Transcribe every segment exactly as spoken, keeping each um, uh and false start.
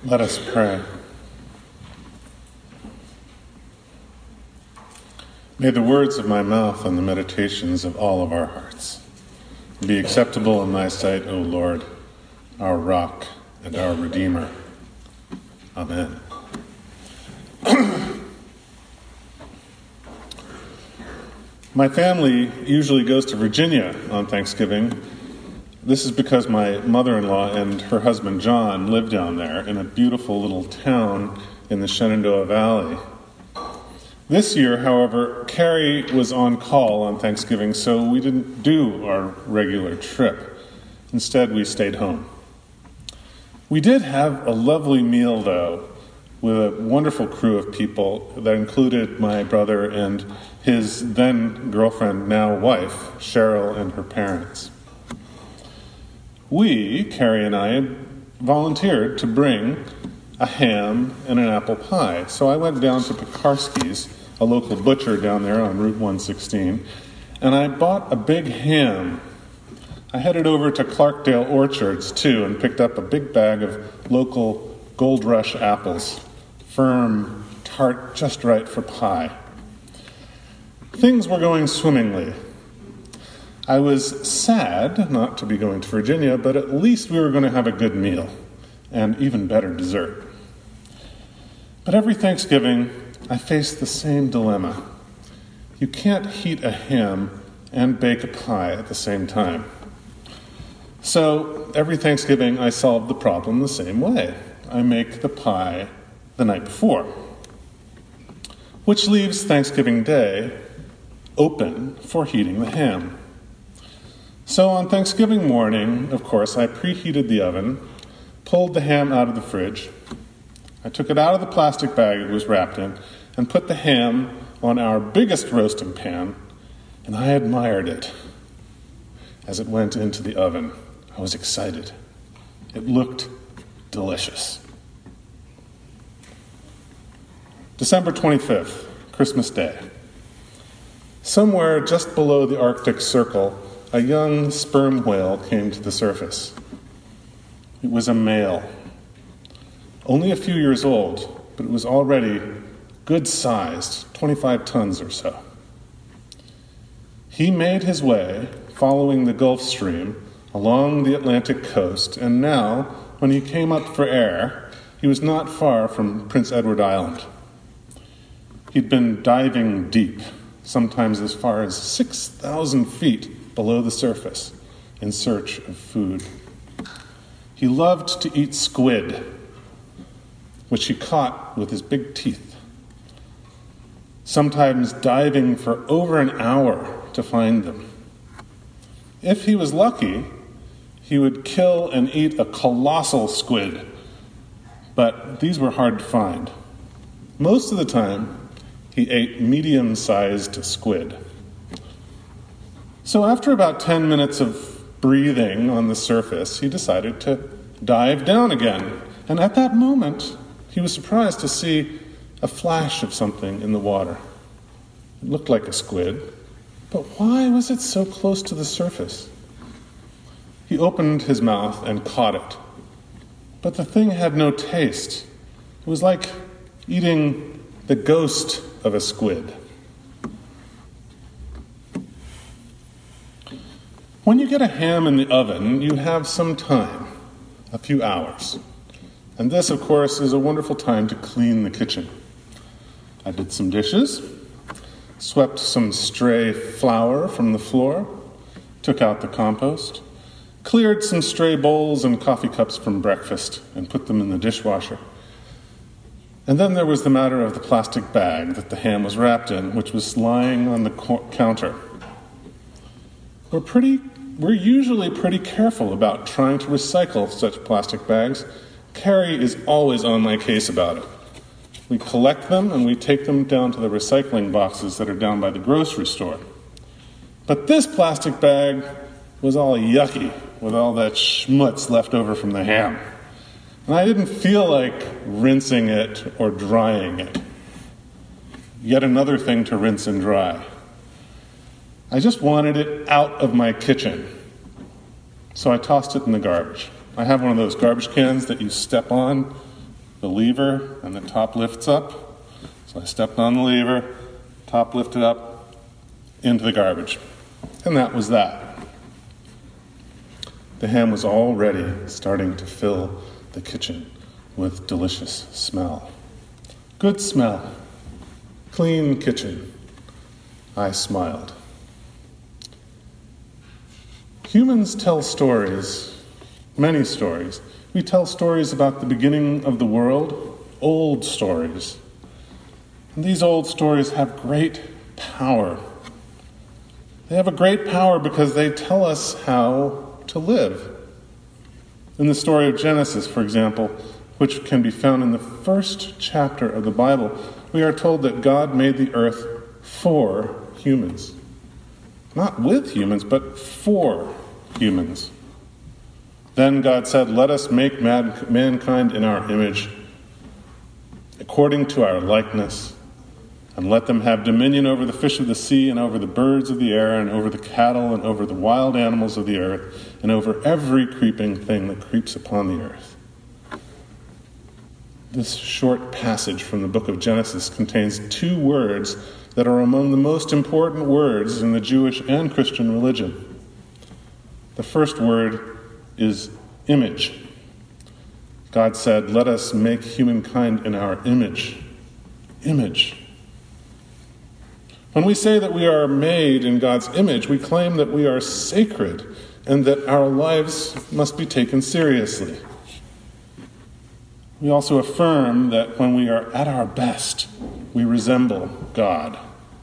Let us pray. May the words of my mouth and the meditations of all of our hearts be acceptable in thy sight, O Lord, our rock and our Redeemer. Amen. My family usually goes to Virginia on Thanksgiving. This is because my mother-in-law and her husband John live down there in a beautiful little town in the Shenandoah Valley. This year, however, Carrie was on call on Thanksgiving, so we didn't do our regular trip. Instead, we stayed home. We did have a lovely meal, though, with a wonderful crew of people that included my brother and his then-girlfriend, now wife, Cheryl, and her parents. We, Carrie and I, volunteered to bring a ham and an apple pie. So I went down to Pekarski's, a local butcher down there on Route one sixteen, and I bought a big ham. I headed over to Clarkdale Orchards, too, and picked up a big bag of local Gold Rush apples, firm, tart, just right for pie. Things were going swimmingly. I was sad not to be going to Virginia, but at least we were going to have a good meal and even better dessert. But every Thanksgiving, I face the same dilemma. You can't heat a ham and bake a pie at the same time. So every Thanksgiving, I solve the problem the same way. I make the pie the night before, which leaves Thanksgiving Day open for heating the ham. So on Thanksgiving morning, of course, I preheated the oven, pulled the ham out of the fridge. I took it out of the plastic bag it was wrapped in and put the ham on our biggest roasting pan, and I admired it as it went into the oven. I was excited. It looked delicious. December twenty-fifth, Christmas Day. Somewhere just below the Arctic Circle, a young sperm whale came to the surface. It was a male, only a few years old, but it was already good-sized, twenty-five tons or so. He made his way, following the Gulf Stream, along the Atlantic coast, and now, when he came up for air, he was not far from Prince Edward Island. He'd been diving deep, sometimes as far as six thousand feet below the surface, in search of food. He loved to eat squid, which he caught with his big teeth, sometimes diving for over an hour to find them. If he was lucky, he would kill and eat a colossal squid, but these were hard to find. Most of the time, he ate medium-sized squid. So after about ten minutes of breathing on the surface, he decided to dive down again. And at that moment, he was surprised to see a flash of something in the water. It looked like a squid, but why was it so close to the surface? He opened his mouth and caught it, but the thing had no taste. It was like eating the ghost of a squid. When you get a ham in the oven, you have some time, a few hours. And this, of course, is a wonderful time to clean the kitchen. I did some dishes, swept some stray flour from the floor, took out the compost, cleared some stray bowls and coffee cups from breakfast, and put them in the dishwasher. And then there was the matter of the plastic bag that the ham was wrapped in, which was lying on the co- counter. We're pretty, we're usually pretty careful about trying to recycle such plastic bags. Carrie is always on my case about it. We collect them and we take them down to the recycling boxes that are down by the grocery store. But this plastic bag was all yucky with all that schmutz left over from the ham. And I didn't feel like rinsing it or drying it. Yet another thing to rinse and dry. I just wanted it out of my kitchen. So I tossed it in the garbage. I have one of those garbage cans that you step on the lever, and the top lifts up. So I stepped on the lever, top lifted up, into the garbage. And that was that. The ham was already starting to fill the kitchen with delicious smell. Good smell. Clean kitchen. I smiled. Humans tell stories, many stories. We tell stories about the beginning of the world, old stories. And these old stories have great power. They have a great power because they tell us how to live. In the story of Genesis, for example, which can be found in the first chapter of the Bible, we are told that God made the earth for humans. Not with humans, but for humans. Then God said, "Let us make man- mankind in our image, according to our likeness, and let them have dominion over the fish of the sea, and over the birds of the air, and over the cattle, and over the wild animals of the earth, and over every creeping thing that creeps upon the earth." This short passage from the book of Genesis contains two words that are among the most important words in the Jewish and Christian religion. The first word is image. God said, "Let us make humankind in our image." Image. When we say that we are made in God's image, we claim that we are sacred and that our lives must be taken seriously. We also affirm that when we are at our best, we resemble God.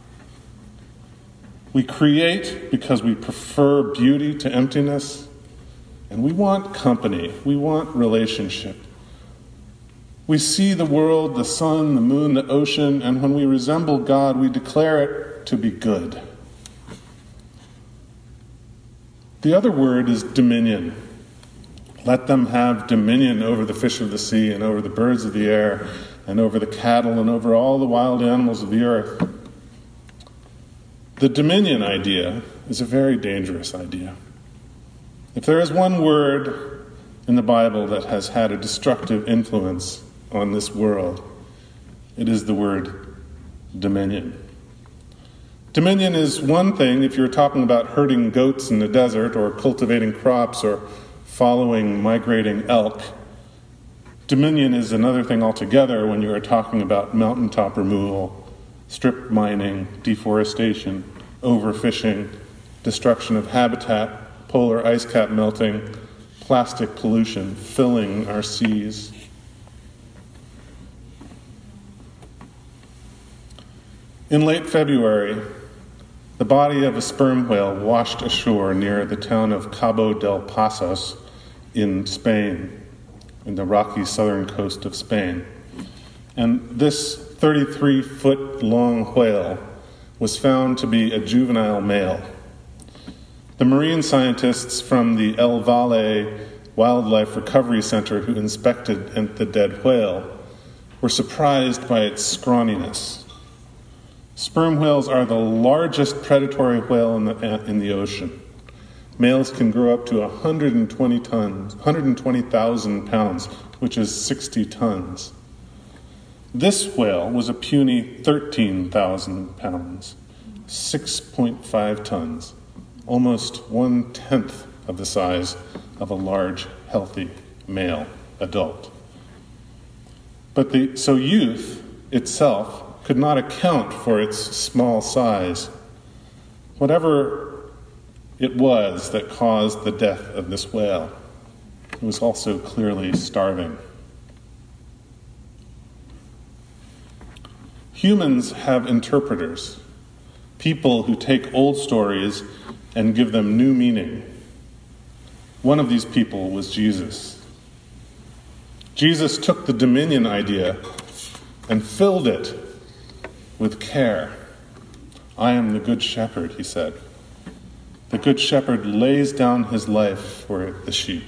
We create because we prefer beauty to emptiness, and we want company. We want relationship. We see the world, the sun, the moon, the ocean, and when we resemble God, we declare it to be good. The other word is dominion. Let them have dominion over the fish of the sea, and over the birds of the air, and over the cattle, and over all the wild animals of the earth. The dominion idea is a very dangerous idea. If there is one word in the Bible that has had a destructive influence on this world, it is the word dominion. Dominion is one thing if you're talking about herding goats in the desert, or cultivating crops, or following migrating elk. Dominion is another thing altogether when you are talking about mountaintop removal, strip mining, deforestation, overfishing, destruction of habitat, polar ice cap melting, plastic pollution filling our seas. In late February, the body of a sperm whale washed ashore near the town of Cabo del Pasos in Spain, in the rocky southern coast of Spain. And this thirty-three foot long whale was found to be a juvenile male. The marine scientists from the El Valle Wildlife Recovery Center who inspected the dead whale were surprised by its scrawniness. Sperm whales are the largest predatory whale in the, in the ocean. Males can grow up to one hundred twenty tons, one hundred twenty thousand pounds, which is sixty tons. This whale was a puny thirteen thousand pounds, six point five tons, almost one-tenth of the size of a large, healthy male adult. But the so youth itself could not account for its small size. Whatever it was that caused the death of this whale, it was also clearly starving. Humans have interpreters, people who take old stories and give them new meaning. One of these people was Jesus. Jesus took the dominion idea and filled it with care. "I am the good shepherd," he said. "The good shepherd lays down his life for the sheep."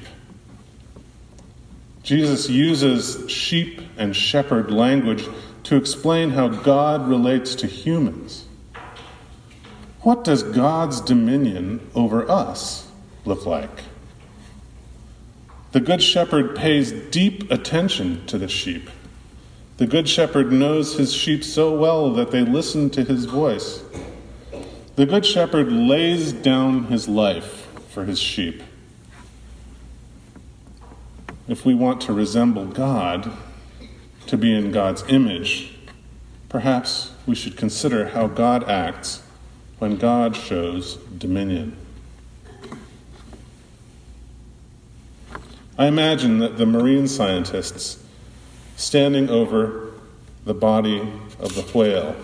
Jesus uses sheep and shepherd language to explain how God relates to humans. What does God's dominion over us look like? The Good Shepherd pays deep attention to the sheep. The Good Shepherd knows his sheep so well that they listen to his voice. The Good Shepherd lays down his life for his sheep. If we want to resemble God, to be in God's image, perhaps we should consider how God acts when God shows dominion. I imagine that the marine scientists standing over the body of the whale,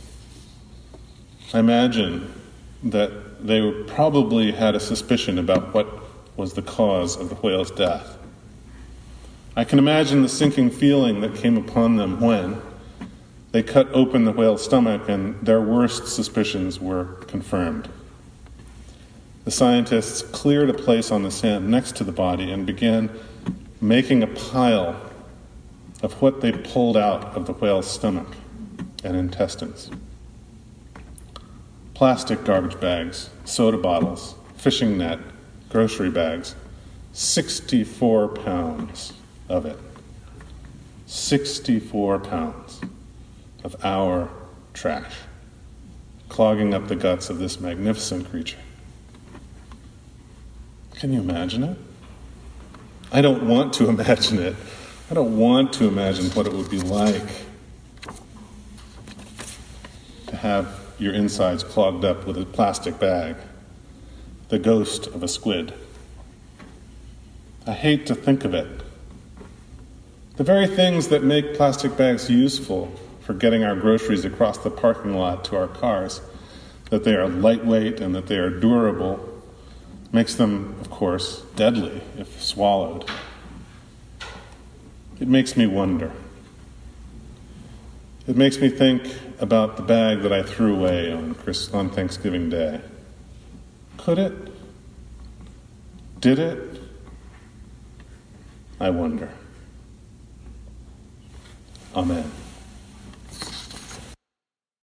I imagine that they probably had a suspicion about what was the cause of the whale's death. I can imagine the sinking feeling that came upon them when they cut open the whale's stomach and their worst suspicions were confirmed. The scientists cleared a place on the sand next to the body and began making a pile of what they pulled out of the whale's stomach and intestines. Plastic garbage bags, soda bottles, fishing net, grocery bags, sixty-four pounds of it. sixty-four pounds of our trash, clogging up the guts of this magnificent creature. Can you imagine it? I don't want to imagine it. I don't want to imagine what it would be like to have your insides clogged up with a plastic bag, the ghost of a squid. I hate to think of it. The very things that make plastic bags useful for getting our groceries across the parking lot to our cars, that they are lightweight and that they are durable, makes them, of course, deadly if swallowed. It makes me wonder. It makes me think about the bag that I threw away on, Chris, on Thanksgiving Day. Could it? Did it? I wonder. Amen.